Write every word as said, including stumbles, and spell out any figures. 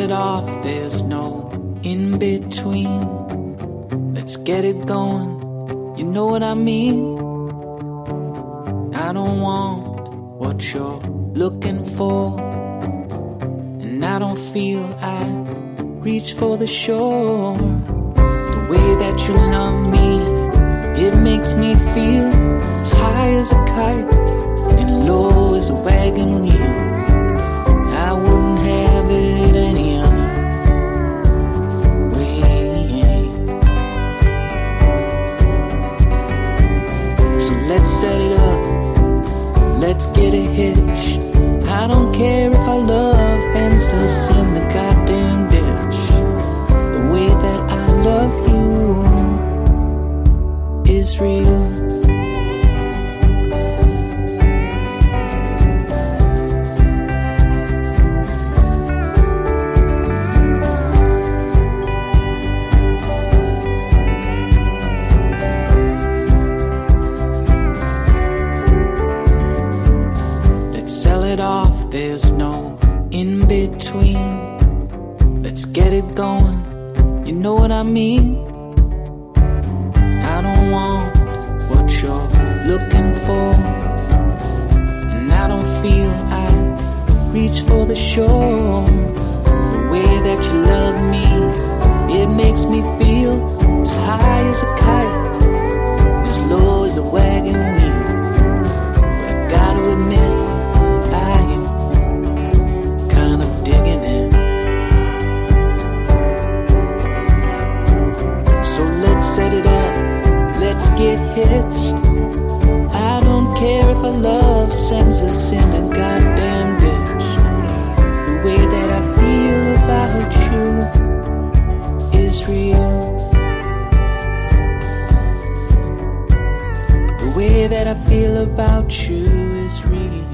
it off, there's no in between. Let's get it going, you know what I mean. I don't want what you're looking for, and I don't feel I reach for the shore. The way that you love me, it makes me feel as high as a kite and low as a wagon wheel. I wouldn't have it any other way. So let's set it up, let's get it hitched. I don't care if our love ends us in the goddamn ditch. The way that I love you is real. Off, there's no in between. Let's get it going, you know what I mean. I don't want what you're looking for, and I don't feel I reach for the shore. The way that you love me, it makes me feel as high as a kite and as low as a wagon wheel. But I've got to admit, digging in. So let's set it up, let's get hitched. I don't care if our love sends us in a goddamn ditch. The way that I feel about you is real. The way that I feel about you is real.